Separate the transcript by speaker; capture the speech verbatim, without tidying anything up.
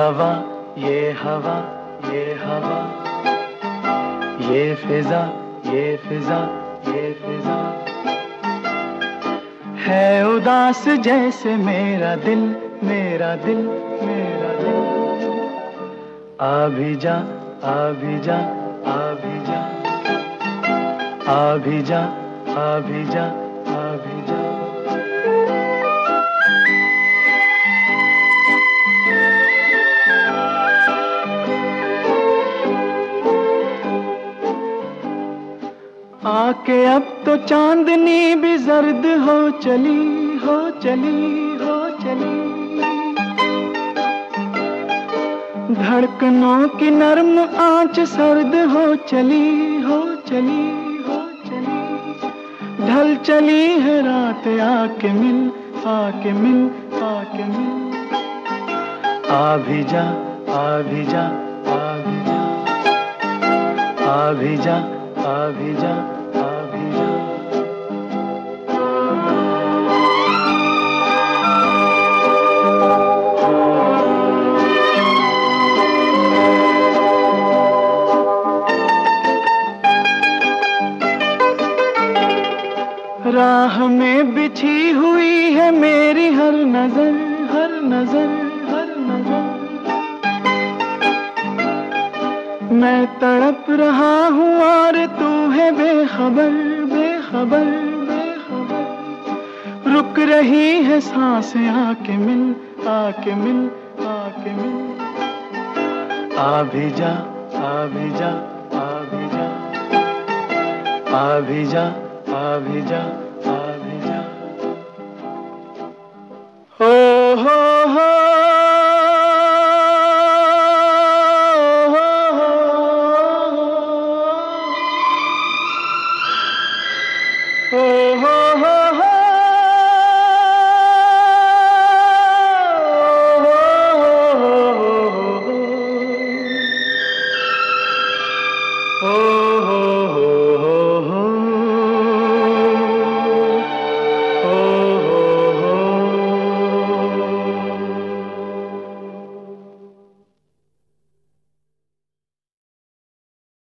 Speaker 1: हवा ये हवा ये हवा, ये फिजा ये फिजा ये फिजा, है उदास जैसे मेरा दिल मेरा दिल मेरा दिल। आ भी जा आ भी जा आ भी जा आ भी जा आ भी जा आ भी जा। आके अब तो चांदनी भी जर्द हो चली हो चली हो चली, धड़कनों की नर्म आंच सर्द हो चली हो चली हो चली, ढल चली है रात आके मिल आके मिल आके मिल। आ भी जा आ भी जा आ भी जा आ भी जा आ भी जा आ भी जा। राह में बिछी हुई है मेरी हर नजर हर नजर हर नजर, मैं तड़प रहा हूँ और तू है बेखबर बेखबर बेखबर, रुक रही है सांसें आके मिल आके मिल आके मिल। आ भी जा आ भी जा आ भी जा आ भी जा आ भी जा।